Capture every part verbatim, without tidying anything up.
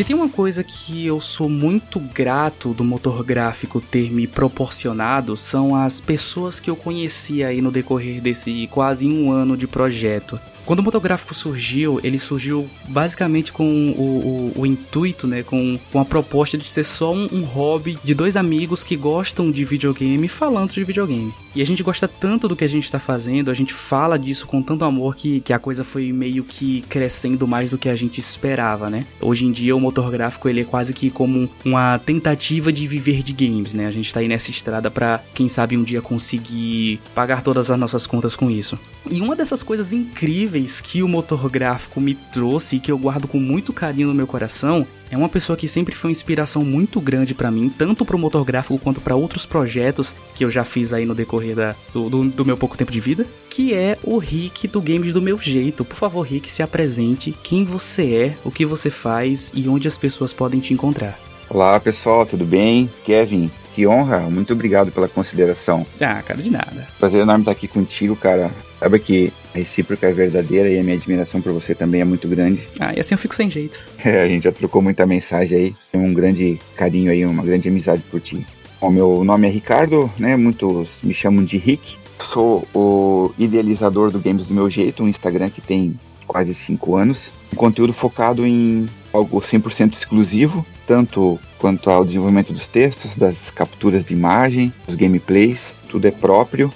Se tem uma coisa que eu sou muito grato do motor gráfico ter me proporcionado, são as pessoas que eu conheci aí no decorrer desse quase um ano de projeto. Quando o motor gráfico surgiu, ele surgiu basicamente com o, o, o intuito, né, com, com a proposta de ser só um, um hobby de dois amigos que gostam de videogame falando de videogame. E a gente gosta tanto do que a gente tá fazendo, a gente fala disso com tanto amor que, que a coisa foi meio que crescendo mais do que a gente esperava, né? Hoje em dia o motor gráfico ele é quase que como uma tentativa de viver de games, né? A gente tá aí nessa estrada pra, quem sabe, um dia conseguir pagar todas as nossas contas com isso. E uma dessas coisas incríveis que o motor gráfico me trouxe e que eu guardo com muito carinho no meu coração é uma pessoa que sempre foi uma inspiração muito grande pra mim, tanto pro motor gráfico quanto pra outros projetos que eu já fiz aí no decorrer da, do, do, do meu pouco tempo de vida, que é o Rick do Games do Meu Jeito. Por favor, Rick, se apresente, quem você é, o que você faz e onde as pessoas podem te encontrar. Olá pessoal, tudo bem? Kevin, que honra, muito obrigado pela consideração. Ah, cara, de nada. Prazer enorme estar aqui contigo, cara. Sabe que a recíproca é verdadeira e a minha admiração por você também é muito grande. Ah, e assim eu fico sem jeito. É, a gente já trocou muita mensagem aí, tem um grande carinho aí, uma grande amizade por ti. Bom, meu nome é Ricardo, né, muitos me chamam de Rick. Sou o idealizador do Games do Meu Jeito, um Instagram que tem quase cinco anos. Um conteúdo focado em algo cem por cento exclusivo, tanto quanto ao desenvolvimento dos textos, das capturas de imagem, dos gameplays, tudo é próprio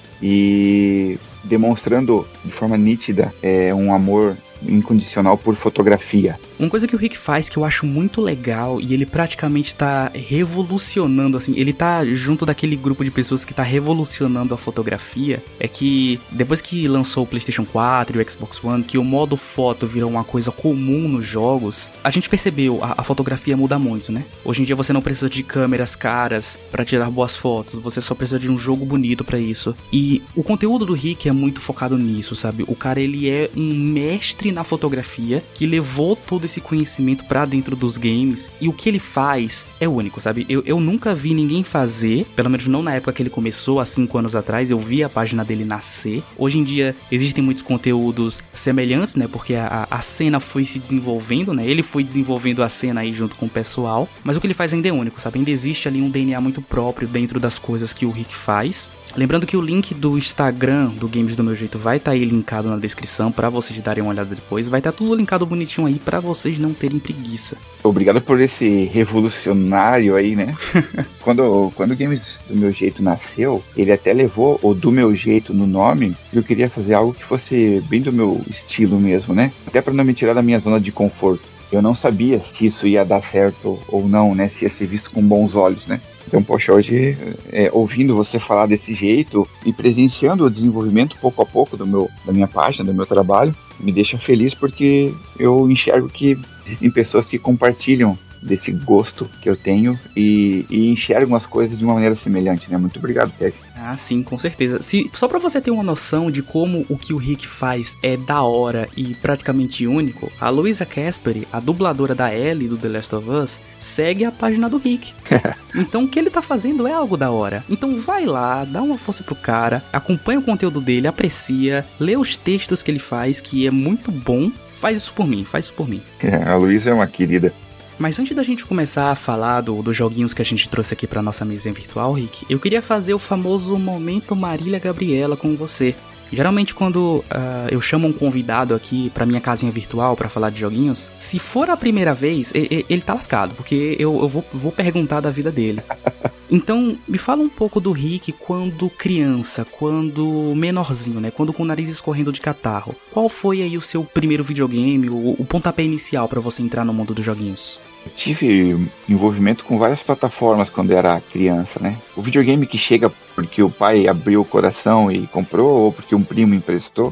e demonstrando de forma nítida é, um amor incondicional por fotografia. Uma coisa que o Rick faz que eu acho muito legal, e ele praticamente tá revolucionando, assim, ele tá junto daquele grupo de pessoas que tá revolucionando a fotografia, é que depois que lançou o PlayStation quatro e o Xbox One, que o modo foto virou uma coisa comum nos jogos, a gente percebeu, a, a fotografia muda muito, né? Hoje em dia você não precisa de câmeras caras pra tirar boas fotos, você só precisa de um jogo bonito pra isso. E o conteúdo do Rick é muito focado nisso, sabe? O cara, ele é um mestre na fotografia, que levou todo esse conhecimento pra dentro dos games, e o que ele faz é único, sabe? Eu, eu nunca vi ninguém fazer, pelo menos não na época que ele começou, há cinco anos atrás, eu vi a página dele nascer. Hoje em dia existem muitos conteúdos semelhantes, né? Porque a, a cena foi se desenvolvendo, né? Ele foi desenvolvendo a cena aí junto com o pessoal, mas o que ele faz ainda é único, sabe? Ainda existe ali um D N A muito próprio dentro das coisas que o Rick faz. Lembrando que o link do Instagram do Games do Meu Jeito vai estar tá aí linkado na descrição pra vocês darem uma olhada depois. Vai estar tá tudo linkado bonitinho aí pra vocês não terem preguiça. Obrigado por esse revolucionário aí, né? quando, quando o Games do Meu Jeito nasceu, ele até levou o Do Meu Jeito no nome. Eu queria fazer algo que fosse bem do meu estilo mesmo, né? Até pra não me tirar da minha zona de conforto. Eu não sabia se isso ia dar certo ou não, né? Se ia ser visto com bons olhos, né? Então, poxa, hoje, é, ouvindo você falar desse jeito e presenciando o desenvolvimento pouco a pouco do meu, da minha página, do meu trabalho, me deixa feliz porque eu enxergo que existem pessoas que compartilham desse gosto que eu tenho e, e enxergam as coisas de uma maneira semelhante, né? Muito obrigado, Kevin. Ah, sim, com certeza. Se, só pra você ter uma noção de como o que o Rick faz é da hora e praticamente único, a Louisa Casperi, a dubladora da Ellie do The Last of Us, segue a página do Rick. Então o que ele tá fazendo é algo da hora. Então vai lá, dá uma força pro cara, acompanha o conteúdo dele, aprecia, lê os textos que ele faz, que é muito bom. Faz isso por mim, faz isso por mim. A Louisa é uma querida. Mas antes da gente começar a falar do, dos joguinhos que a gente trouxe aqui pra nossa mesinha virtual, Rick, eu queria fazer o famoso Momento Marília Gabriela com você. Geralmente quando uh, eu chamo um convidado aqui pra minha casinha virtual pra falar de joguinhos, se for a primeira vez, ele, ele tá lascado, porque eu, eu vou, vou perguntar da vida dele. Então, me fala um pouco do Rick quando criança, quando menorzinho, né? Quando com o nariz escorrendo de catarro. Qual foi aí o seu primeiro videogame, o, o pontapé inicial pra você entrar no mundo dos joguinhos? Eu tive envolvimento com várias plataformas quando era criança, né? O videogame que chega porque o pai abriu o coração e comprou, ou porque um primo emprestou,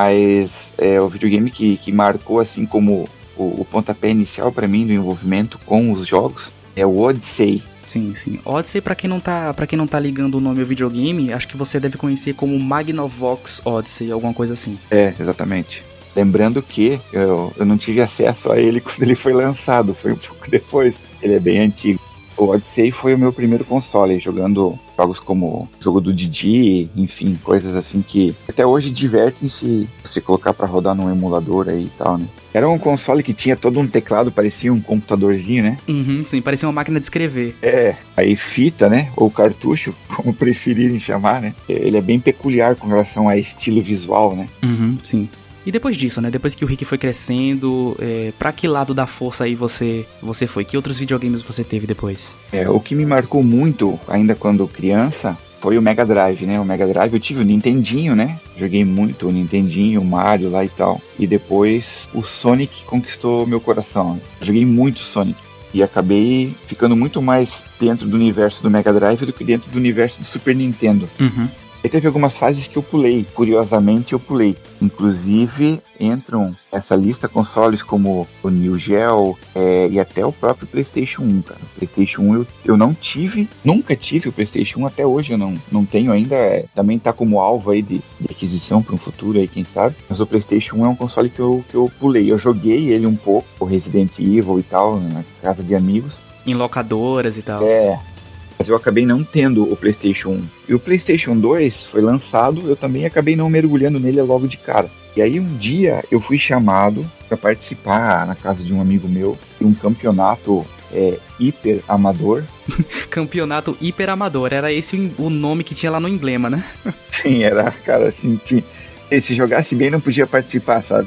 mas é o videogame que, que marcou assim como o, o pontapé inicial para mim do envolvimento com os jogos é o Odyssey. Sim, sim. Odyssey, pra quem não tá, pra quem não tá ligando o nome ao videogame, acho que você deve conhecer como Magnavox Odyssey, alguma coisa assim. É, exatamente. Lembrando que eu, eu não tive acesso a ele quando ele foi lançado, foi um pouco depois, ele é bem antigo. O Odyssey foi o meu primeiro console, jogando jogos como o jogo do Didi, enfim, coisas assim que até hoje divertem se você colocar pra rodar num emulador aí e tal, né? Era um console que tinha todo um teclado, parecia um computadorzinho, né? Uhum, sim, parecia uma máquina de escrever. É, aí fita, né? Ou cartucho, como preferirem chamar, né? Ele é bem peculiar com relação a estilo visual, né? Uhum, sim. E depois disso, né? Depois que o Rick foi crescendo, é, pra que lado da força aí você, você foi? Que outros videogames você teve depois? É, o que me marcou muito, ainda quando criança, foi o Mega Drive, né? O Mega Drive eu tive o Nintendinho, né? Joguei muito o Nintendinho, o Mario lá e tal. E depois o Sonic conquistou meu coração. Joguei muito Sonic. E acabei ficando muito mais dentro do universo do Mega Drive do que dentro do universo do Super Nintendo. Uhum. E teve algumas fases que eu pulei, curiosamente eu pulei. Inclusive entram nessa lista consoles como o Neo Geo é, e até o próprio PlayStation um, cara. O PlayStation um eu, eu não tive, nunca tive o PlayStation um, até hoje eu não, não tenho ainda. É, também tá como alvo aí de, de aquisição para um futuro aí, quem sabe. Mas o PlayStation um é um console que eu, que eu pulei. Eu joguei ele um pouco, o Resident Evil e tal, na casa de amigos. Em locadoras e tal. É. Mas eu acabei não tendo o PlayStation um. E o PlayStation dois foi lançado, eu também acabei não mergulhando nele logo de cara. E aí um dia eu fui chamado para participar na casa de um amigo meu de um campeonato é, hiper amador. Campeonato hiper amador, era esse o nome que tinha lá no emblema, né? Sim, era, cara, assim, tinha, se jogasse bem não podia participar, sabe?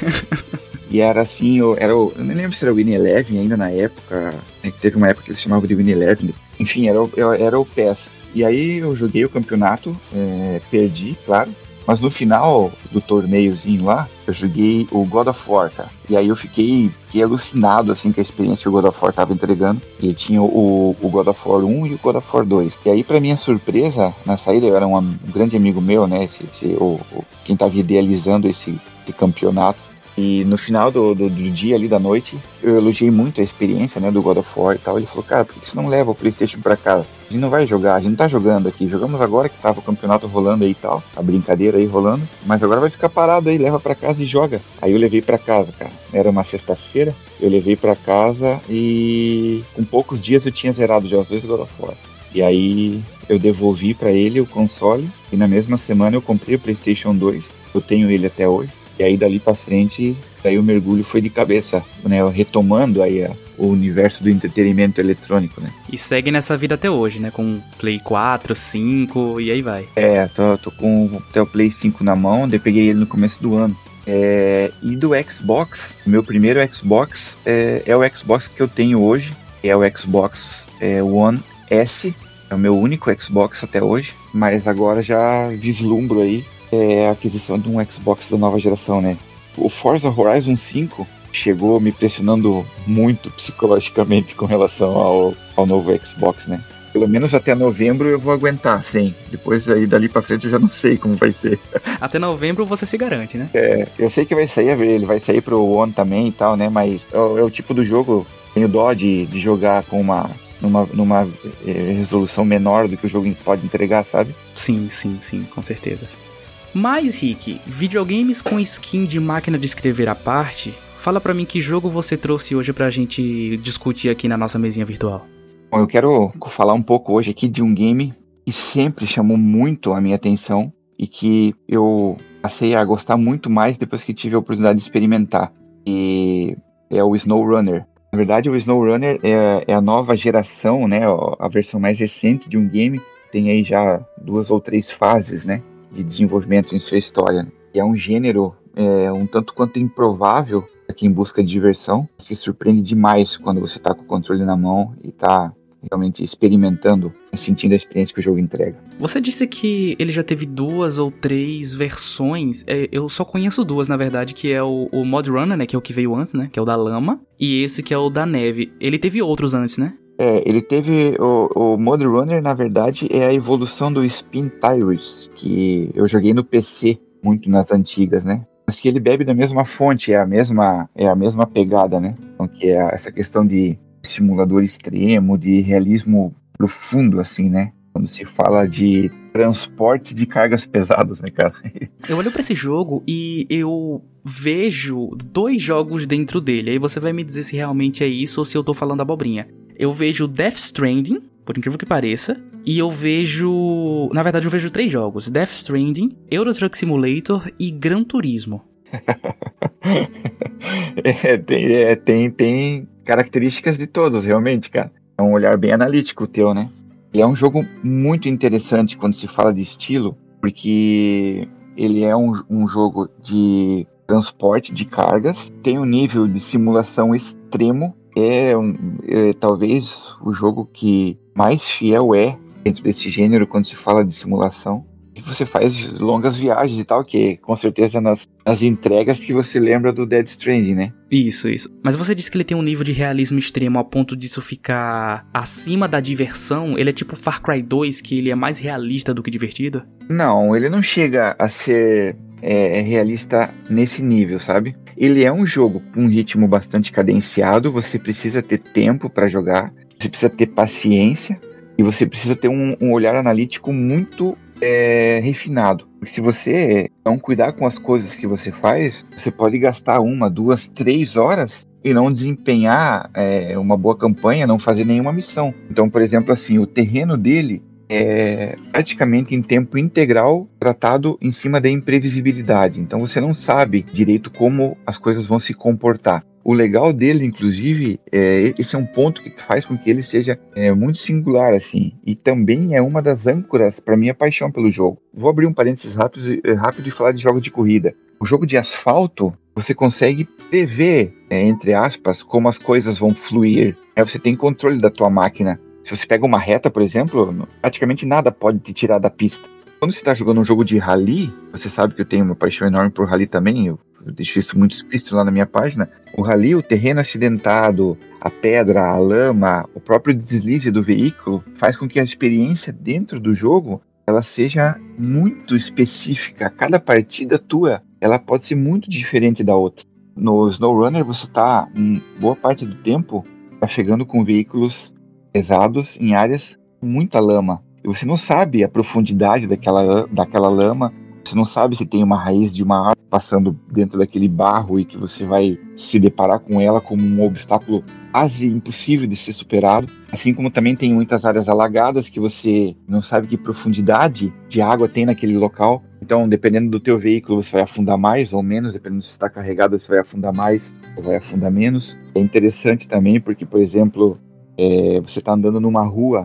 E era assim, eu, era o, eu nem lembro se era o Win Eleven ainda na época, né, que teve uma época que eles chamavam de Win Eleven. Enfim, era o, era o P E S. E aí eu joguei o campeonato, é, perdi, claro. Mas no final do torneiozinho lá, eu joguei o God of War, cara. E aí eu fiquei, fiquei alucinado, assim, com a experiência que o God of War tava entregando. Ele tinha o, o God of War um e o God of War dois. E aí, pra minha surpresa, na saída, eu era um, um grande amigo meu, né, esse, esse, o, o, quem tava idealizando esse, esse campeonato. E no final do, do, do dia ali, da noite, eu elogiei muito a experiência, né, do God of War e tal. Ele falou, cara, por que você não leva o PlayStation pra casa? A gente não vai jogar, a gente não tá jogando aqui. Jogamos agora que tava o campeonato rolando aí e tal, a brincadeira aí rolando. Mas agora vai ficar parado aí, leva pra casa e joga. Aí eu levei pra casa, cara. Era uma sexta-feira, eu levei pra casa e com poucos dias eu tinha zerado já os dois God of War. E aí eu devolvi pra ele o console e na mesma semana eu comprei o PlayStation dois. Eu tenho ele até hoje. E aí dali pra frente, daí o mergulho foi de cabeça, né, retomando aí a, o universo do entretenimento eletrônico, né. E segue nessa vida até hoje, né, com Play quatro, cinco e aí vai. É, tô, tô com até o Play cinco na mão, daí peguei ele no começo do ano. É, e do Xbox, meu primeiro Xbox é, é o Xbox que eu tenho hoje, é o Xbox é, One S, é o meu único Xbox até hoje, mas agora já vislumbro aí é a aquisição de um Xbox da nova geração, né? O Forza Horizon cinco chegou me pressionando muito psicologicamente com relação ao, ao novo Xbox, né? Pelo menos até novembro eu vou aguentar, sim. Depois aí dali pra frente eu já não sei como vai ser. Até novembro você se garante, né? É, eu sei que vai sair, ele vai sair pro One também e tal, né? Mas é o, é o tipo do jogo, tenho dó de, de jogar com uma, numa, numa é, resolução menor do que o jogo pode entregar, sabe? Sim, sim, sim, com certeza. Mas, Rick, videogames com skin de máquina de escrever à parte, fala pra mim que jogo você trouxe hoje pra gente discutir aqui na nossa mesinha virtual. Bom, eu quero falar um pouco hoje aqui de um game que sempre chamou muito a minha atenção e que eu passei a gostar muito mais depois que tive a oportunidade de experimentar. E é o SnowRunner. Na verdade, o SnowRunner é, é a nova geração, né, a versão mais recente de um game. Tem aí já duas ou três fases, né, de desenvolvimento em sua história. E é um gênero é, um tanto quanto improvável para quem busca diversão, que surpreende demais quando você está com o controle na mão e está realmente experimentando, sentindo a experiência que o jogo entrega. Você disse que ele já teve duas ou três versões, é, eu só conheço duas, na verdade, que é o, o Mud Runner, né, que é o que veio antes, né, que é o da lama, e esse que é o da neve. Ele teve outros antes, né? É, ele teve o, o Mud Runner, na verdade, é a evolução do Spin Tires, que eu joguei no P C muito nas antigas, né? Mas que ele bebe da mesma fonte, é a mesma, é a mesma pegada, né? Então, que é essa questão de simulador extremo, de realismo profundo, assim, né? Quando se fala de transporte de cargas pesadas, né, cara? Eu olho pra esse jogo e eu vejo dois jogos dentro dele. Aí você vai me dizer se realmente é isso ou se eu tô falando abobrinha. Eu vejo Death Stranding, por incrível que pareça, e eu vejo... Na verdade, eu vejo três jogos. Death Stranding, Euro Truck Simulator e Gran Turismo. É, tem, é, tem, tem características de todos, realmente, cara. É um olhar bem analítico o teu, né? E é um jogo muito interessante quando se fala de estilo, porque ele é um, um jogo de transporte de cargas, tem um nível de simulação extremo, é, um, é talvez o jogo que mais fiel é dentro desse gênero quando se fala de simulação. E você faz longas viagens e tal, que com certeza nas, nas entregas que você lembra do Death Stranding, né? Isso, isso. Mas você disse que ele tem um nível de realismo extremo a ponto disso ficar acima da diversão. Ele é tipo Far Cry dois, que ele é mais realista do que divertido? Não, ele não chega a ser é, realista nesse nível, sabe? Ele é um jogo com um ritmo bastante cadenciado, você precisa ter tempo para jogar, você precisa ter paciência e você precisa ter um, um olhar analítico muito é, refinado. Porque se você não cuidar com as coisas que você faz, você pode gastar uma, duas, três horas e não desempenhar é, uma boa campanha, não fazer nenhuma missão. Então, por exemplo, assim, o terreno dele é praticamente em tempo integral tratado em cima da imprevisibilidade. Então você não sabe direito como as coisas vão se comportar. O legal dele, inclusive, é, esse é um ponto que faz com que ele seja é, muito singular, assim. E também é uma das âncoras para minha paixão pelo jogo. Vou abrir um parênteses rápido, rápido e falar de jogos de corrida. O jogo de asfalto, você consegue prever, é, entre aspas, como as coisas vão fluir. Aí você tem controle da tua máquina. Se você pega uma reta, por exemplo, praticamente nada pode te tirar da pista. Quando você está jogando um jogo de rally, você sabe que eu tenho uma paixão enorme por rally também, eu, eu deixo isso muito explícito lá na minha página. O rally, o terreno acidentado, a pedra, a lama, o próprio deslize do veículo, faz com que a experiência dentro do jogo ela seja muito específica. Cada partida tua, ela pode ser muito diferente da outra. No SnowRunner, você está, em boa parte do tempo, chegando com veículos pesados em áreas com muita lama. E você não sabe a profundidade daquela, daquela lama, você não sabe se tem uma raiz de uma árvore passando dentro daquele barro e que você vai se deparar com ela como um obstáculo quase impossível de ser superado. Assim como também tem muitas áreas alagadas que você não sabe que profundidade de água tem naquele local. Então, dependendo do teu veículo, você vai afundar mais ou menos, dependendo se está carregado, você vai afundar mais ou vai afundar menos. É interessante também porque, por exemplo, É, você está andando numa rua,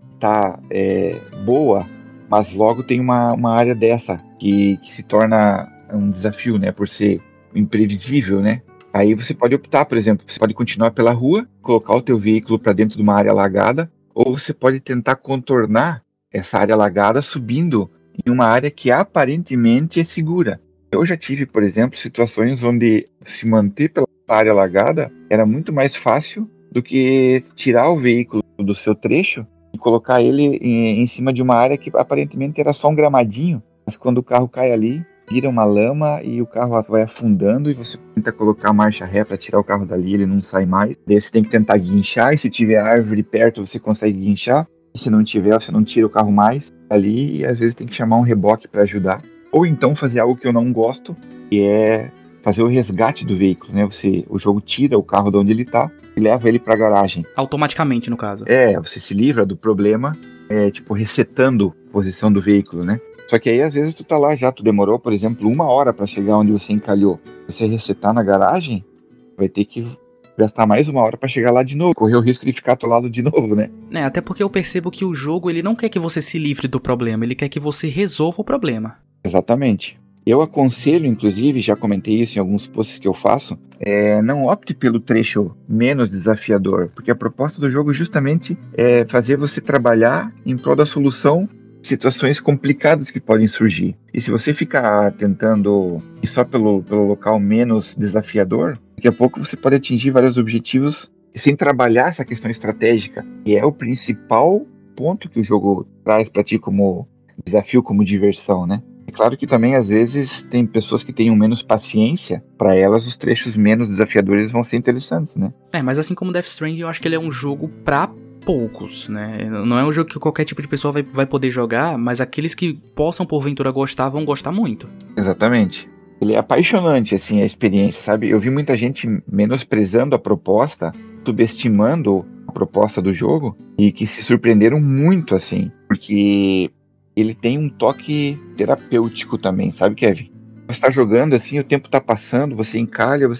tá é, boa, mas logo tem uma, uma área dessa que, que se torna um desafio, né, por ser imprevisível, né? Aí você pode optar, por exemplo, você pode continuar pela rua, colocar o teu veículo para dentro de uma área alagada, ou você pode tentar contornar essa área alagada subindo em uma área que aparentemente é segura. Eu já tive, por exemplo, situações onde se manter pela área alagada era muito mais fácil do que tirar o veículo do seu trecho e colocar ele em, em cima de uma área que aparentemente era só um gramadinho, mas quando o carro cai ali, vira uma lama e o carro vai afundando e você tenta colocar a marcha ré para tirar o carro dali, ele não sai mais. Daí você tem que tentar guinchar e se tiver árvore perto você consegue guinchar, e se não tiver você não tira o carro mais ali e às vezes tem que chamar um reboque para ajudar. Ou então fazer algo que eu não gosto, que é fazer o resgate do veículo, né? Você, o jogo tira o carro de onde ele está e leva ele para a garagem. Automaticamente, no caso. É, você se livra do problema, é, tipo, resetando a posição do veículo, né? Só que aí, às vezes, tu tá lá já, tu demorou, por exemplo, uma hora para chegar onde você encalhou. Se você resetar na garagem, vai ter que gastar mais uma hora para chegar lá de novo, correr o risco de ficar atolado de novo, né? É, até porque eu percebo que o jogo, ele não quer que você se livre do problema, ele quer que você resolva o problema. Exatamente. Eu aconselho, inclusive, já comentei isso em alguns posts que eu faço, é, não opte pelo trecho menos desafiador, porque a proposta do jogo justamente é fazer você trabalhar em prol da solução de situações complicadas que podem surgir. E se você ficar tentando ir só pelo, pelo local menos desafiador, daqui a pouco você pode atingir vários objetivos sem trabalhar essa questão estratégica, que é o principal ponto que o jogo traz para ti como desafio, como diversão, né? É claro que também, às vezes, tem pessoas que tenham menos paciência, para elas os trechos menos desafiadores vão ser interessantes, né? É, mas assim como Death Stranding, eu acho que ele é um jogo pra poucos, né? Não é um jogo que qualquer tipo de pessoa vai, vai poder jogar, mas aqueles que possam, porventura, gostar, vão gostar muito. Exatamente. Ele é apaixonante, assim, a experiência, sabe? Eu vi muita gente menosprezando a proposta, subestimando a proposta do jogo, e que se surpreenderam muito, assim, porque ele tem um toque terapêutico também, sabe, Kevin? Você tá jogando assim, o tempo tá passando, você encalha, você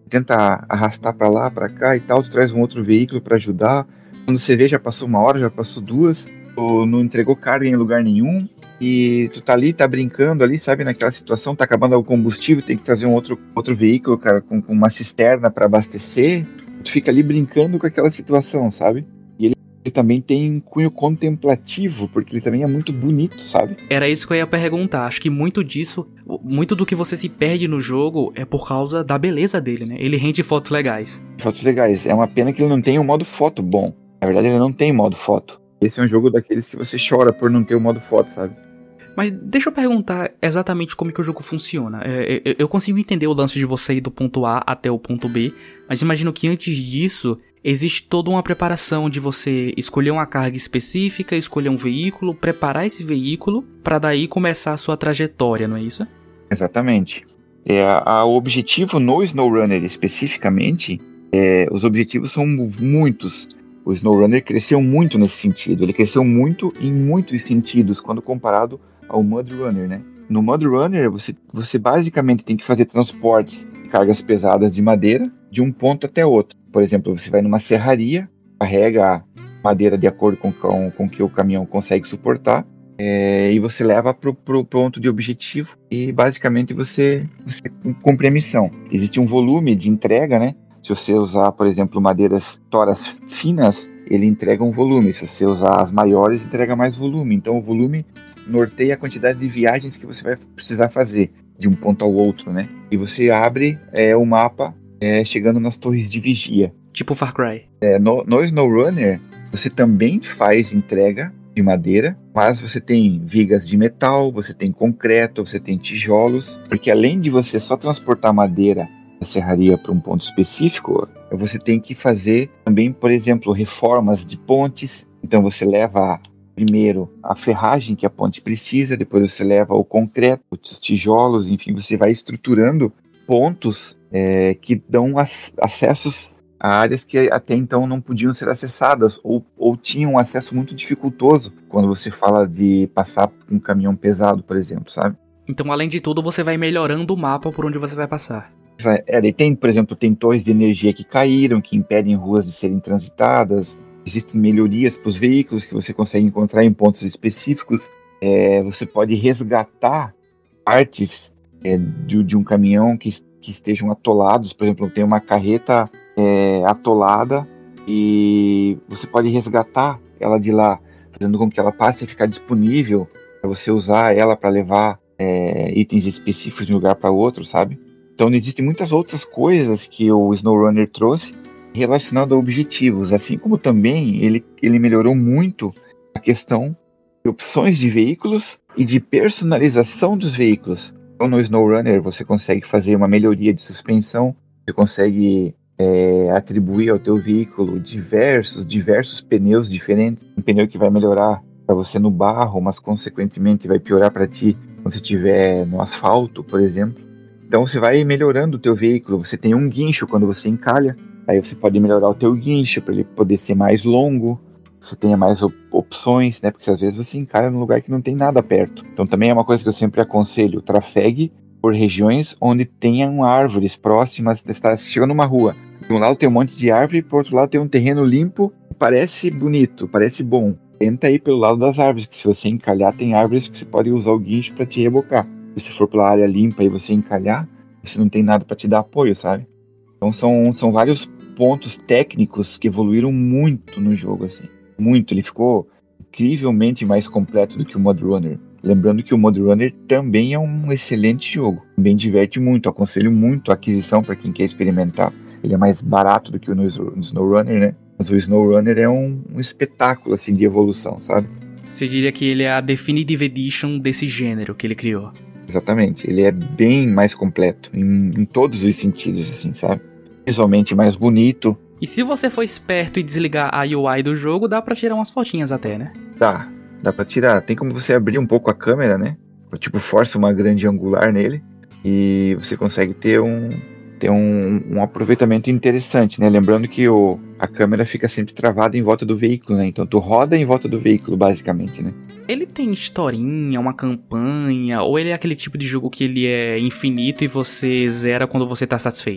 tenta arrastar pra lá, pra cá e tal, tu traz um outro veículo pra ajudar. Quando você vê, já passou uma hora, já passou duas, tu não entregou carga em lugar nenhum, e tu tá ali, tá brincando ali, sabe, naquela situação, tá acabando o combustível, tem que trazer um outro, outro veículo, cara, com, com uma cisterna pra abastecer, tu fica ali brincando com aquela situação, sabe? E ele, ele também tem cunho contemplativo, porque ele também é muito bonito, sabe? Era isso que eu ia perguntar. Acho que muito disso, muito do que você se perde no jogo é por causa da beleza dele, né? Ele rende fotos legais. Fotos legais. É uma pena que ele não tem um modo foto bom. Na verdade, ele não tem modo foto. Esse é um jogo daqueles que você chora por não ter o modo foto, sabe? Mas deixa eu perguntar exatamente como que o jogo funciona. É, eu, eu consigo entender o lance de você ir do ponto A até o ponto B, mas imagino que antes disso existe toda uma preparação de você escolher uma carga específica, escolher um veículo, preparar esse veículo, pra daí começar a sua trajetória, não é isso? Exatamente. É, a, o objetivo no SnowRunner especificamente, é, os objetivos são muitos. O SnowRunner cresceu muito nesse sentido. Ele cresceu muito em muitos sentidos quando comparado ao MudRunner, né? No MudRunner, você, você basicamente tem que fazer transportes de cargas pesadas de madeira de um ponto até outro. Por exemplo, você vai numa serraria, carrega madeira de acordo com, com, com que o caminhão consegue suportar, é, e você leva para o ponto de objetivo e basicamente você, você cumpre a missão. Existe um volume de entrega, né? Se você usar, por exemplo, madeiras toras finas, ele entrega um volume. Se você usar as maiores, entrega mais volume. Então o volume norteia a quantidade de viagens que você vai precisar fazer de um ponto ao outro, né? E você abre é, o mapa é, chegando nas torres de vigia. Tipo Far Cry. É, no, no SnowRunner, você também faz entrega de madeira, mas você tem vigas de metal, você tem concreto, você tem tijolos, porque além de você só transportar madeira da serraria para um ponto específico, você tem que fazer também, por exemplo, reformas de pontes. Então você leva primeiro a ferragem que a ponte precisa, depois você leva o concreto, os tijolos, enfim, você vai estruturando pontos é, que dão ac- acessos a áreas que até então não podiam ser acessadas ou, ou tinham um acesso muito dificultoso quando você fala de passar um caminhão pesado, por exemplo, sabe? Então, além de tudo, você vai melhorando o mapa por onde você vai passar. É, e tem, por exemplo, tem torres de energia que caíram, que impedem ruas de serem transitadas. Existem melhorias para os veículos que você consegue encontrar em pontos específicos. É, você pode resgatar partes é, de, de um caminhão que, que estejam atolados. Por exemplo, tem uma carreta é, atolada e você pode resgatar ela de lá, fazendo com que ela passe a ficar disponível para você usar ela para levar é, itens específicos de um lugar para outro, sabe? Então existem muitas outras coisas que o SnowRunner trouxe relacionado a objetivos, assim como também ele, ele melhorou muito a questão de opções de veículos e de personalização dos veículos. Então no SnowRunner você consegue fazer uma melhoria de suspensão, você consegue é, atribuir ao teu veículo diversos, diversos pneus diferentes, um pneu que vai melhorar para você no barro, mas consequentemente vai piorar para ti quando você estiver no asfalto, por exemplo. Então você vai melhorando o teu veículo, você tem um guincho quando você encalha, aí você pode melhorar o teu guincho para ele poder ser mais longo, você tenha mais op- opções, né? Porque às vezes você encalha num lugar que não tem nada perto. Então também é uma coisa que eu sempre aconselho, trafegue por regiões onde tenham árvores próximas, você está chegando numa rua, de um lado tem um monte de árvore, por outro lado tem um terreno limpo, parece bonito, parece bom. Tenta ir pelo lado das árvores, que se você encalhar tem árvores que você pode usar o guincho para te rebocar. Se for pela área limpa e você encalhar, você não tem nada para te dar apoio, sabe? Então são, são vários pontos técnicos que evoluíram muito no jogo, assim. Muito, ele ficou incrivelmente mais completo do que o MudRunner. Lembrando que o MudRunner também é um excelente jogo, também diverte muito, aconselho muito a aquisição para quem quer experimentar. Ele é mais barato do que o no SnowRunner, né? Mas o SnowRunner é um, um espetáculo, assim, de evolução, sabe? Você diria que ele é a Definitive Edition desse gênero que ele criou. Exatamente, ele é bem mais completo, em, em todos os sentidos, assim, sabe? Visualmente mais bonito. E se você for esperto e desligar a U I do jogo, dá pra tirar umas fotinhas até, né? Dá, dá pra tirar. Tem como você abrir um pouco a câmera, né? Tipo, força uma grande angular nele e você consegue ter um, ter um, um aproveitamento interessante, né? Lembrando que o, a câmera fica sempre travada em volta do veículo, né? Então tu roda em volta do veículo, basicamente, né? Ele tem historinha, uma campanha, ou ele é aquele tipo de jogo que ele é infinito e você zera quando você tá satisfeito?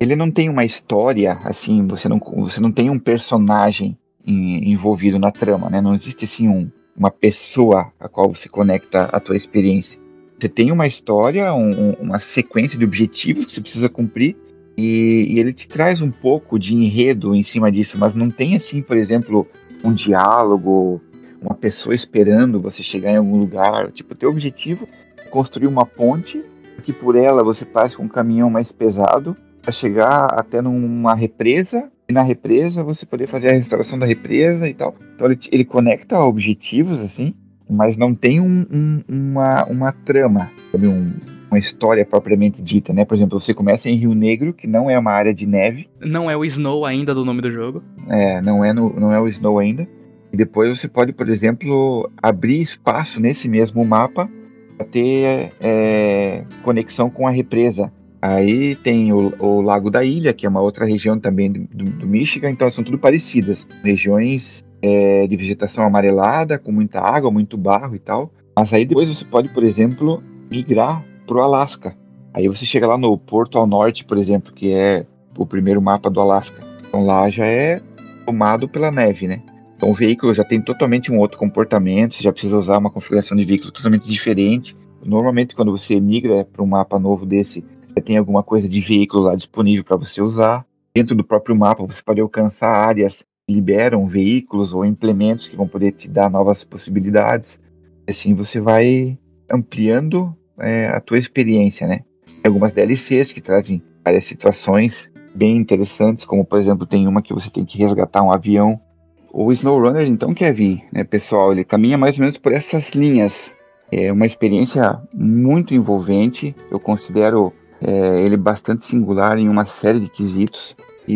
ele não tem uma história, assim, você não, você não tem um personagem em, envolvido na trama, né? Não existe, assim, um, uma pessoa a qual você conecta a tua experiência. Você tem uma história, um, uma sequência de objetivos que você precisa cumprir, e, e ele te traz um pouco de enredo em cima disso, mas não tem, assim, por exemplo, um diálogo, uma pessoa esperando você chegar em algum lugar. Tipo, o teu objetivo é construir uma ponte, que por ela você passe com um caminhão mais pesado, para chegar até numa represa, e na represa você poder fazer a restauração da represa e tal. Então ele, ele conecta objetivos, assim, mas não tem um, um, uma, uma trama, sabe? Um, uma história propriamente dita, né? Por exemplo, você começa em Rio Negro, que não é uma área de neve. Não é o Snow ainda do nome do jogo. É, não é, no, não é o Snow ainda. E depois você pode, por exemplo, abrir espaço nesse mesmo mapa para ter é, conexão com a represa. Aí tem o, o Lago da Ilha, que é uma outra região também do, do Michigan, então são tudo parecidas. Regiões é, de vegetação amarelada, com muita água, muito barro e tal. Mas aí depois você pode, por exemplo, migrar para o Alasca. Aí você chega lá no Porto ao Norte, por exemplo, que é o primeiro mapa do Alasca. Então lá já é tomado pela neve, né? Então o veículo já tem totalmente um outro comportamento, você já precisa usar uma configuração de veículo totalmente diferente. Normalmente quando você migra para um mapa novo desse, já tem alguma coisa de veículo lá disponível para você usar. Dentro do próprio mapa você pode alcançar áreas que liberam veículos ou implementos que vão poder te dar novas possibilidades. Assim você vai ampliando é, a tua experiência, né? Tem algumas D L Cs que trazem várias situações bem interessantes, como por exemplo tem uma que você tem que resgatar um avião. O SnowRunner, então, Kevin, né, pessoal, ele caminha mais ou menos por essas linhas. É uma experiência muito envolvente, eu considero é, ele bastante singular em uma série de quesitos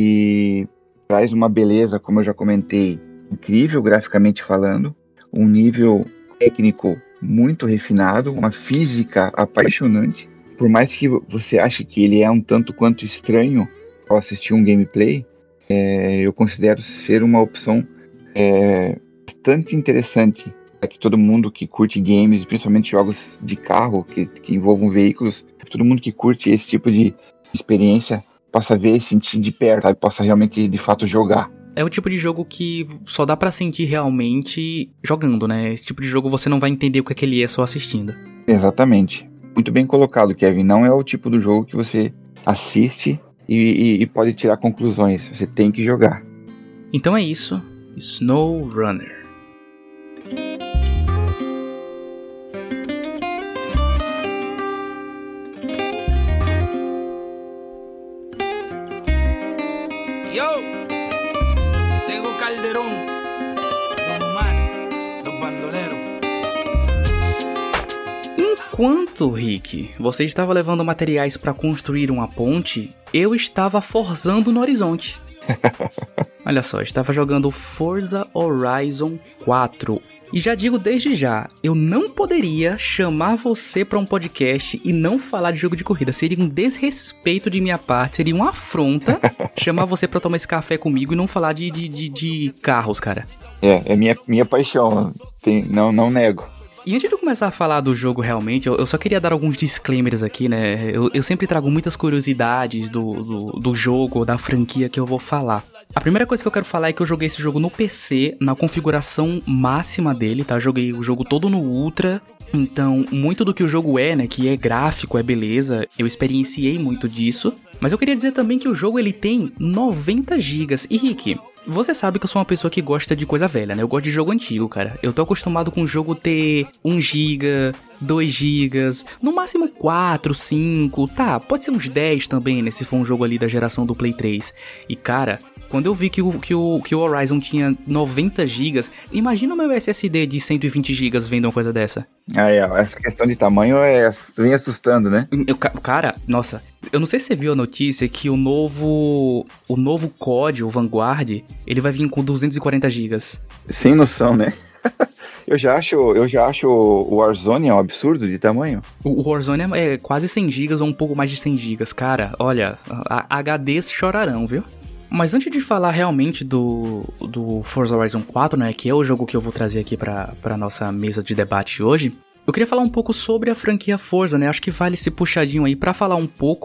e traz uma beleza, como eu já comentei, incrível graficamente falando, um nível técnico muito refinado, uma física apaixonante. Por mais que você ache que ele é um tanto quanto estranho ao assistir um gameplay, é, eu considero ser uma opção É bastante interessante para que todo mundo que curte games, principalmente jogos de carro que, que envolvam veículos, todo mundo que curte esse tipo de experiência possa ver e sentir de perto, sabe? Possa realmente de fato jogar. É o tipo de jogo que só dá pra sentir realmente jogando, né? Esse tipo de jogo você não vai entender o que, é que ele é só assistindo. Exatamente. Muito bem colocado, Kevin. Não é o tipo do jogo que você assiste e, e, e pode tirar conclusões. Você tem que jogar. Então é isso. SnowRunner. Yo, Tego Calderón, Don Mar, Los Bandoleros. Enquanto, Rick, você estava levando materiais para construir uma ponte, eu estava forçando no horizonte. Olha só, eu estava jogando Forza Horizon quatro. E já digo desde já, eu não poderia chamar você para um podcast e não falar de jogo de corrida. Seria um desrespeito de minha parte, seria uma afronta chamar você para tomar esse café comigo e não falar de, de, de, de carros, cara. É, é minha, minha paixão, tem, não, não nego. E antes de eu começar a falar do jogo realmente, eu, eu só queria dar alguns disclaimers aqui, né? Eu, eu sempre trago muitas curiosidades do, do, do jogo, da franquia que eu vou falar. A primeira coisa que eu quero falar é que eu joguei esse jogo no P C, na configuração máxima dele, tá? Eu joguei o jogo todo no Ultra, então muito do que o jogo é, né? Que é gráfico, é beleza, eu experienciei muito disso. Mas eu queria dizer também que o jogo ele tem noventa gigas. E Rick, você sabe que eu sou uma pessoa que gosta de coisa velha, né? Eu gosto de jogo antigo, cara. Eu tô acostumado com o jogo ter um giga, dois gigas, no máximo quatro, cinco, tá, pode ser uns dez também, né? Se for um jogo ali da geração do Play três. E cara, quando eu vi que o, que o, que o Horizon tinha noventa gigas, imagina o meu S S D de cento e vinte gigas vendo uma coisa dessa. Ah, é, essa questão de tamanho é, vem assustando, né? Eu, cara, nossa, eu não sei se você viu a notícia que o novo o novo C O D, o Vanguard, ele vai vir com duzentos e quarenta gigas. Sem noção, né? eu já acho, eu já acho o Warzone um absurdo de tamanho. O, o Warzone é, é quase cem gigas ou um pouco mais de cem gigas, cara. Olha, a, a H Ds chorarão, viu? Mas antes de falar realmente do, do Forza Horizon quatro, né, que é o jogo que eu vou trazer aqui pra, pra nossa mesa de debate hoje, eu queria falar um pouco sobre a franquia Forza, né, acho que vale esse puxadinho aí pra falar um pouco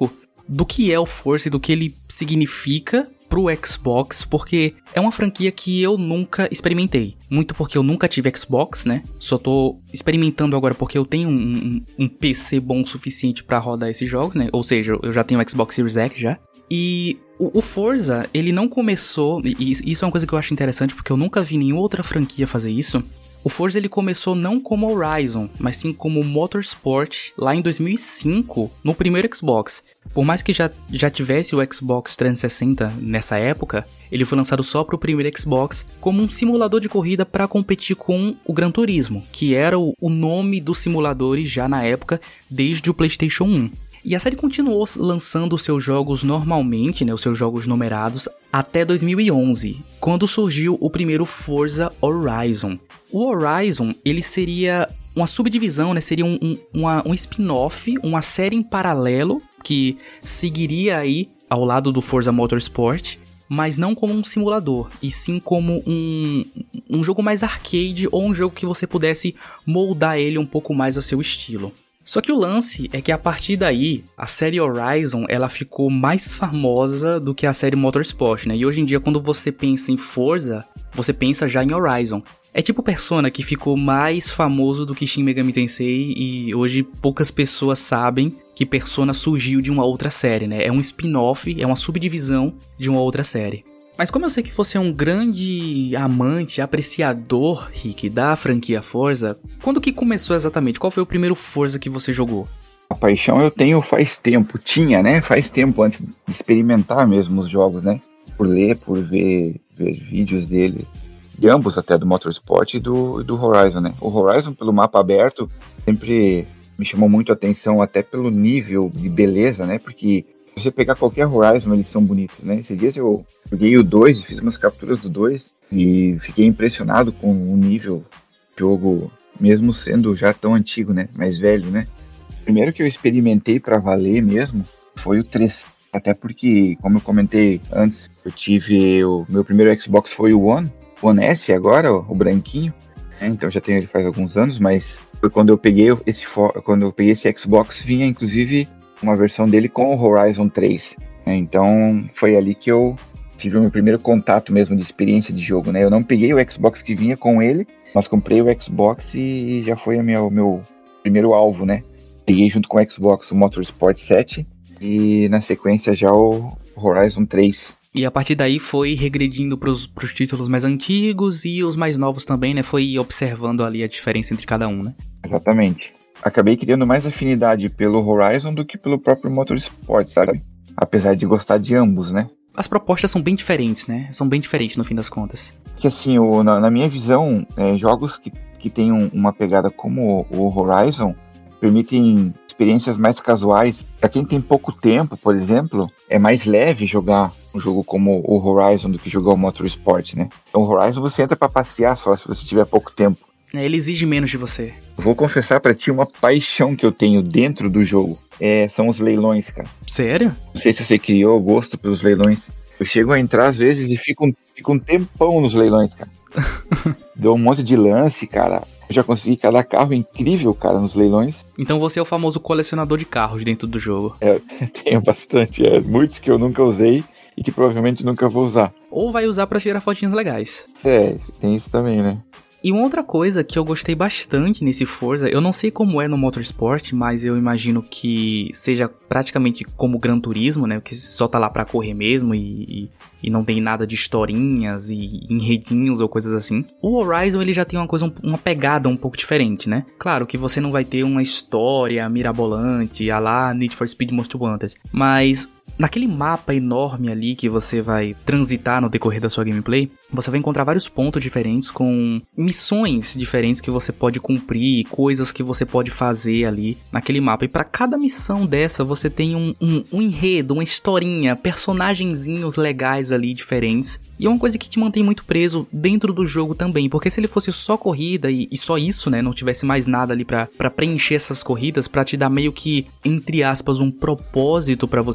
do que é o Forza e do que ele significa pro Xbox, porque é uma franquia que eu nunca experimentei. Muito porque eu nunca tive Xbox, né? Só tô experimentando agora porque eu tenho um, um, um P C bom o suficiente pra rodar esses jogos, né? Ou seja, eu já tenho o Xbox Series X já. E o, o Forza, ele não começou... E isso é uma coisa que eu acho interessante, porque eu nunca vi nenhuma outra franquia fazer isso. O Forza, ele começou não como Horizon, mas sim como Motorsport, lá em dois mil e cinco, no primeiro Xbox. Por mais que já, já tivesse o Xbox trezentos e sessenta nessa época, ele foi lançado só para o primeiro Xbox como um simulador de corrida para competir com o Gran Turismo, que era o, o nome dos simuladores já na época, desde o PlayStation um. E a série continuou lançando os seus jogos normalmente, né, os seus jogos numerados, até dois mil e onze, quando surgiu o primeiro Forza Horizon. O Horizon, ele seria uma subdivisão, né, seria um, um, uma, um spin-off, uma série em paralelo, que seguiria aí ao lado do Forza Motorsport, mas não como um simulador, e sim como um, um jogo mais arcade, ou um jogo que você pudesse moldar ele um pouco mais ao seu estilo. Só que o lance é que a partir daí, a série Horizon, ela ficou mais famosa do que a série Motorsport, né? E hoje em dia, quando você pensa em Forza, você pensa já em Horizon. É tipo Persona, que ficou mais famoso do que Shin Megami Tensei, e hoje poucas pessoas sabem que Persona surgiu de uma outra série, né? É um spin-off, é uma subdivisão de uma outra série. Mas como eu sei que você é um grande amante, apreciador, Rick, da franquia Forza, quando que começou exatamente? Qual foi o primeiro Forza que você jogou? A paixão eu tenho faz tempo, tinha, né? Faz tempo antes de experimentar mesmo os jogos, né? Por ler, por ver, ver vídeos dele, de ambos até, do Motorsport e do, do Horizon, né? O Horizon, pelo mapa aberto, sempre me chamou muito a atenção, até pelo nível de beleza, né? Porque se você pegar qualquer Horizon, eles são bonitos, né? Esses dias eu joguei o dois e fiz umas capturas do dois e fiquei impressionado com o nível do jogo, mesmo sendo já tão antigo, né? Mais velho, né? O primeiro que eu experimentei pra valer mesmo foi o três. Até porque, como eu comentei antes, eu tive... O meu primeiro Xbox foi o One, o One S agora, o branquinho. Né? Então já tenho ele faz alguns anos, mas foi quando eu peguei esse, quando eu peguei esse Xbox, vinha inclusive uma versão dele com o Horizon três, né? Então foi ali que eu tive o meu primeiro contato mesmo de experiência de jogo, né? Eu não peguei o Xbox que vinha com ele, mas comprei o Xbox e já foi o meu, meu primeiro alvo, né? Peguei junto com o Xbox o Motorsport sete e na sequência já o Horizon três. E a partir daí foi regredindo pros, pros títulos mais antigos e os mais novos também, né? Foi observando ali a diferença entre cada um, né? Exatamente. Acabei criando mais afinidade pelo Horizon do que pelo próprio Motorsport, sabe? Apesar de gostar de ambos, né? As propostas são bem diferentes, né? São bem diferentes no fim das contas. Que assim, o, na, na minha visão, é, jogos que, que tem um, uma pegada como o, o Horizon permitem experiências mais casuais. Pra quem tem pouco tempo, por exemplo, é mais leve jogar um jogo como o Horizon do que jogar o Motorsport, né? Então o Horizon você entra pra passear só se você tiver pouco tempo. Ele exige menos de você. Vou confessar pra ti uma paixão que eu tenho dentro do jogo. É, são os leilões, cara. Sério? Não sei se você criou gosto pelos leilões. Eu chego a entrar às vezes e fico um, fico um tempão nos leilões, cara. Dou um monte de lance, cara. Eu já consegui cada carro incrível, cara, nos leilões. Então você é o famoso colecionador de carros dentro do jogo. É, tenho bastante. É, muitos que eu nunca usei e que provavelmente nunca vou usar. Ou vai usar pra tirar fotinhas legais. É, tem isso também, né? E uma outra coisa que eu gostei bastante nesse Forza, eu não sei como é no Motorsport, mas eu imagino que seja praticamente como Gran Turismo, né? Que só tá lá pra correr mesmo e, e, e não tem nada de historinhas e enredinhos ou coisas assim. O Horizon, ele já tem uma coisa, uma pegada um pouco diferente, né? Claro que você não vai ter uma história mirabolante, a lá Need for Speed Most Wanted, mas naquele mapa enorme ali que você vai transitar no decorrer da sua gameplay, você vai encontrar vários pontos diferentes com missões diferentes que você pode cumprir, coisas que você pode fazer ali naquele mapa. E para cada missão dessa, você tem um, um, um enredo, uma historinha, personagenzinhos legais ali diferentes. E é uma coisa que te mantém muito preso dentro do jogo também, porque se ele fosse só corrida e, e só isso, né, não tivesse mais nada ali pra, pra preencher essas corridas, pra te dar meio que, entre aspas, um propósito pra você correr,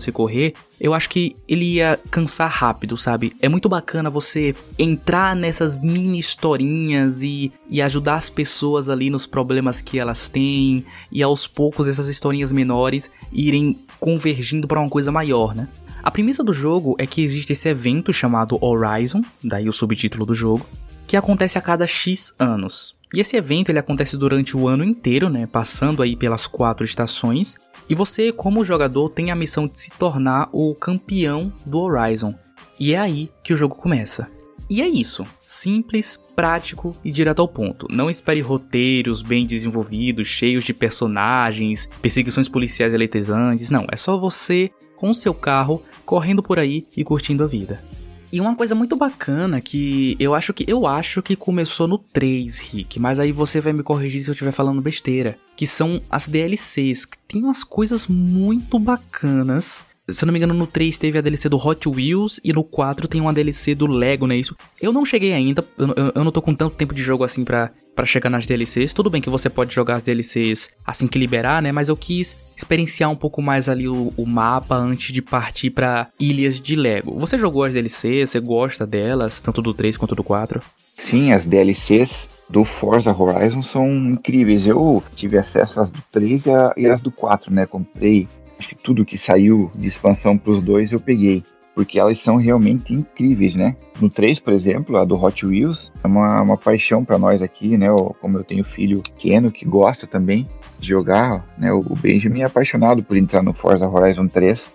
fazer, eu acho que ele ia cansar rápido, sabe? É muito bacana você entrar nessas mini historinhas e, e ajudar as pessoas ali nos problemas que elas têm, e aos poucos essas historinhas menores irem convergindo para uma coisa maior, né? A premissa do jogo é que existe esse evento chamado Horizon, daí o subtítulo do jogo, que acontece a cada X anos. E esse evento ele acontece durante o ano inteiro, né, passando aí pelas quatro estações, e você, como jogador, tem a missão de se tornar o campeão do Horizon. E é aí que o jogo começa. E é isso, simples, prático e direto ao ponto. Não espere roteiros bem desenvolvidos, cheios de personagens, perseguições policiais eletrizantes, não, é só você com o seu carro, correndo por aí e curtindo a vida. E uma coisa muito bacana que eu acho que eu acho que começou no três, Rick, mas aí você vai me corrigir se eu estiver falando besteira, que são as D L Cs, que tem umas coisas muito bacanas. Se eu não me engano, no três teve a D L C do Hot Wheels e no quatro tem uma D L C do Lego, não é isso? Eu não cheguei ainda, eu, eu, eu não tô com tanto tempo de jogo assim pra, pra chegar nas D L Cs. Tudo bem que você pode jogar as D L Cs assim que liberar, né? Mas eu quis experienciar um pouco mais ali o, o mapa antes de partir pra ilhas de Lego. Você jogou as D L Cs? Você gosta delas, tanto do três quanto do quatro? Sim, as D L Cs do Forza Horizon são incríveis. Eu tive acesso às do três e, a, e às do quatro, né? Comprei. Acho que tudo que saiu de expansão pros dois eu peguei, porque elas são realmente incríveis, né? No três, por exemplo, a do Hot Wheels é uma, uma paixão pra nós aqui, né? Como eu tenho filho pequeno que gosta também de jogar, né? O Benjamin é apaixonado por entrar no Forza Horizon três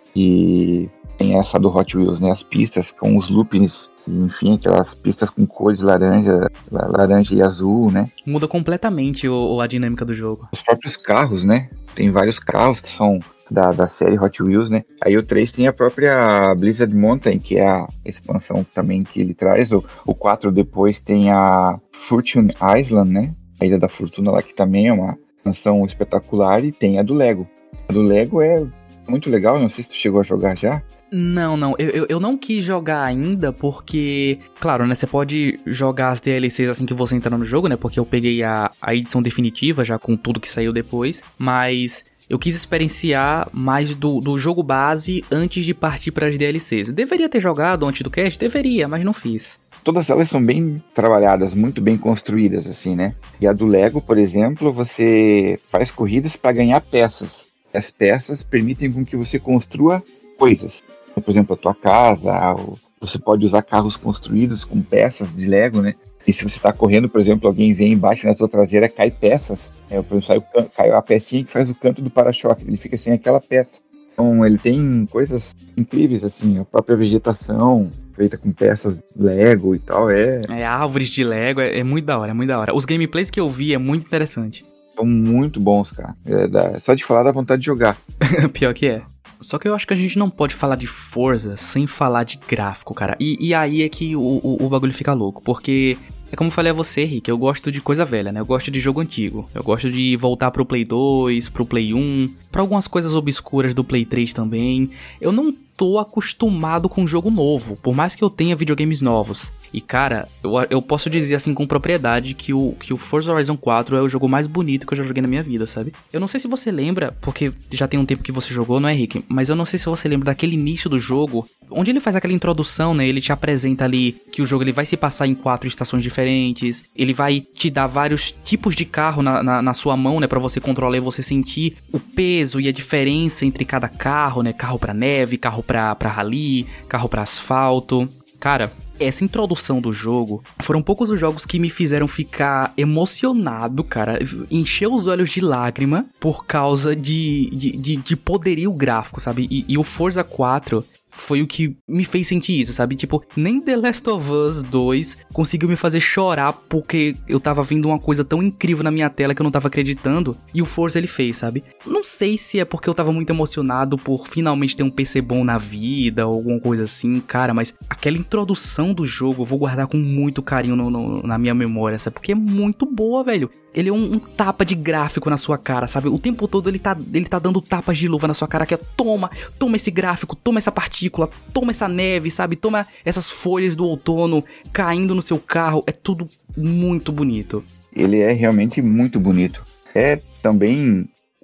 e tem essa do Hot Wheels, né? As pistas com os loopings, enfim, aquelas pistas com cores laranja, laranja e azul, né? Muda completamente o, a dinâmica do jogo. Os próprios carros, né? Tem vários carros que são Da, da série Hot Wheels, né? Aí o três tem a própria Blizzard Mountain, que é a expansão também que ele traz. O, o quatro depois tem a Fortune Island, né? A Ilha da Fortuna lá, que também é uma expansão espetacular. E tem a do Lego. A do Lego é muito legal, não sei se tu chegou a jogar já. Não, não, eu, eu, eu não quis jogar ainda porque, claro, né, você pode jogar as D L Cs assim que você entrar no jogo, né? Porque eu peguei a, a edição definitiva já com tudo que saiu depois, mas eu quis experienciar mais do, do jogo base antes de partir para as D L Cs. Deveria ter jogado antes do cast? Deveria, mas não fiz. Todas elas são bem trabalhadas, muito bem construídas, assim, né? E a do Lego, por exemplo, você faz corridas para ganhar peças. As peças permitem com que você construa coisas. Por exemplo, a tua casa, você pode usar carros construídos com peças de Lego, né? E se você está correndo, por exemplo, alguém vem embaixo na sua traseira, cai peças. É, por exemplo, sai o, cai a pecinha que faz o canto do para-choque, ele fica sem aquela peça. Então ele tem coisas incríveis, assim, a própria vegetação feita com peças Lego e tal, é... É, árvores de Lego, é, é muito da hora, é muito da hora. Os gameplays que eu vi é muito interessante. São muito bons, cara. É, dá, só de falar dá vontade de jogar. Pior que é. Só que eu acho que a gente não pode falar de Forza sem falar de gráfico, cara. E, e aí é que o, o, o bagulho fica louco, porque... É como eu falei a você, Rick, eu gosto de coisa velha, né? Eu gosto de jogo antigo. Eu gosto de voltar pro Play dois, pro Play um, pra algumas coisas obscuras do Play três também. Eu não tô acostumado com jogo novo, por mais que eu tenha videogames novos. E cara, eu, eu posso dizer assim com propriedade que o, que o Forza Horizon quatro é o jogo mais bonito que eu já joguei na minha vida, sabe? Eu não sei se você lembra, porque já tem um tempo que você jogou, não é, Rick? Mas eu não sei se você lembra daquele início do jogo, onde ele faz aquela introdução, né? Ele te apresenta ali que o jogo ele vai se passar em quatro estações diferentes, ele vai te dar vários tipos de carro na, na, na sua mão, né? Pra você controlar e você sentir o peso e a diferença entre cada carro, né? Carro pra neve, carro pra, pra rally, carro pra asfalto. Cara, essa introdução do jogo, foram poucos os jogos que me fizeram ficar emocionado, cara, encher os olhos de lágrima por causa de, de, de, de poderio gráfico, sabe? E, e o Forza quatro foi o que me fez sentir isso, sabe? Tipo, nem The Last of Us dois conseguiu me fazer chorar porque eu tava vendo uma coisa tão incrível na minha tela que eu não tava acreditando, e o Forza ele fez, sabe? Não sei se é porque eu tava muito emocionado por finalmente ter um P C bom na vida ou alguma coisa assim, cara, mas aquela introdução do jogo eu vou guardar com muito carinho no, no, na minha memória, sabe? Porque é muito boa, velho. Ele é um, um tapa de gráfico na sua cara, sabe? O tempo todo ele tá, ele tá dando tapas de luva na sua cara, que é toma, toma esse gráfico, toma essa partícula, toma essa neve, sabe? Toma essas folhas do outono caindo no seu carro, é tudo muito bonito. Ele é realmente muito bonito. É também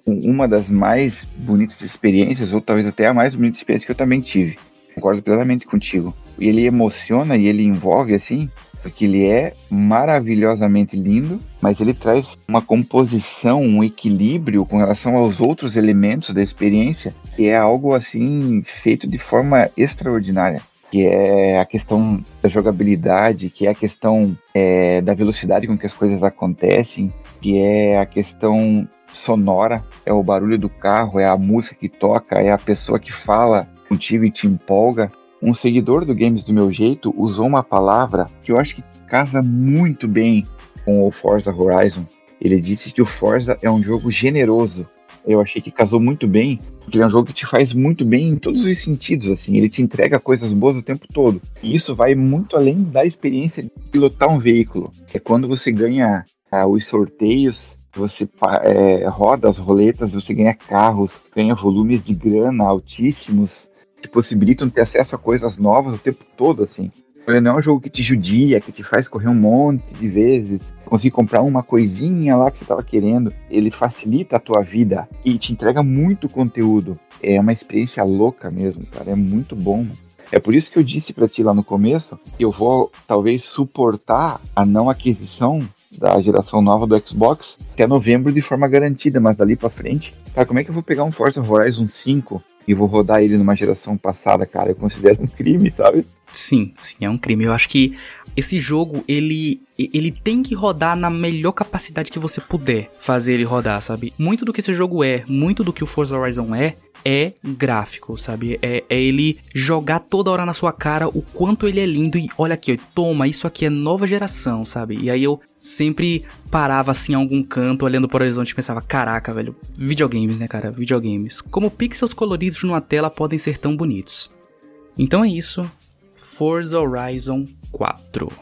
uma das mais bonitas experiências, ou talvez até a mais bonita experiência que eu também tive. Concordo plenamente contigo. E ele emociona e ele envolve, assim, porque ele é maravilhosamente lindo, mas ele traz uma composição, um equilíbrio com relação aos outros elementos da experiência, que é algo, assim, feito de forma extraordinária. Que é a questão da jogabilidade, que é a questão é, da velocidade com que as coisas acontecem, que é a questão sonora, é o barulho do carro, é a música que toca, é a pessoa que fala contigo e te empolga. Um seguidor do Games do Meu Jeito usou uma palavra que eu acho que casa muito bem com o Forza Horizon. Ele disse que o Forza é um jogo generoso. Eu achei que casou muito bem, porque ele é um jogo que te faz muito bem em todos os sentidos, assim, ele te entrega coisas boas o tempo todo. E isso vai muito além da experiência de pilotar um veículo. É quando você ganha ah, os sorteios, você é, roda as roletas, você ganha carros, ganha volumes de grana altíssimos, que possibilitam ter acesso a coisas novas o tempo todo, assim. Ele não é um jogo que te judia, que te faz correr um monte de vezes, conseguir comprar uma coisinha lá que você estava querendo. Ele facilita a tua vida e te entrega muito conteúdo. É uma experiência louca mesmo, cara. É muito bom. É por isso que eu disse pra ti lá no começo que eu vou talvez suportar a não aquisição da geração nova do Xbox até novembro de forma garantida, mas dali pra frente, cara, como é que eu vou pegar um Forza Horizon cinco e vou rodar ele numa geração passada, cara? Eu considero um crime, sabe? Sim, sim, é um crime. Eu acho que esse jogo, ele, ele tem que rodar na melhor capacidade que você puder fazer ele rodar, sabe? Muito do que esse jogo é, muito do que o Forza Horizon é, é gráfico, sabe? É, é ele jogar toda hora na sua cara o quanto ele é lindo e olha aqui, ó, toma, isso aqui é nova geração, sabe? E aí eu sempre parava assim em algum canto, olhando para o horizonte e pensava, caraca, velho, videogames, né, cara? Videogames. Como pixels coloridos numa tela podem ser tão bonitos. Então é isso. Forza Horizon quatro.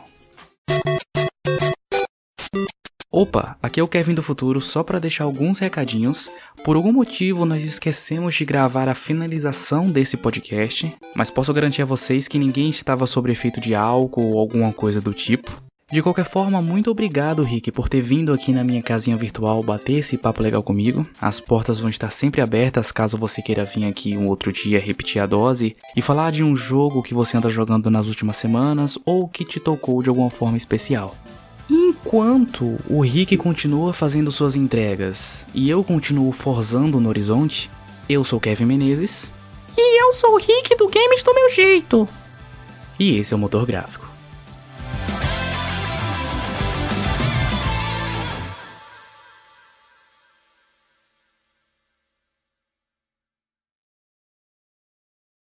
Opa, aqui é o Kevin do futuro, só para deixar alguns recadinhos. Por algum motivo nós esquecemos de gravar a finalização desse podcast, mas posso garantir a vocês que ninguém estava sob efeito de álcool ou alguma coisa do tipo. De qualquer forma, muito obrigado, Rick, por ter vindo aqui na minha casinha virtual bater esse papo legal comigo. As portas vão estar sempre abertas caso você queira vir aqui um outro dia repetir a dose e falar de um jogo que você anda jogando nas últimas semanas ou que te tocou de alguma forma especial. Enquanto o Rick continua fazendo suas entregas e eu continuo forzando no horizonte, eu sou Kevin Menezes. E eu sou o Rick do Games do Meu Jeito. E esse é o Motor Gráfico.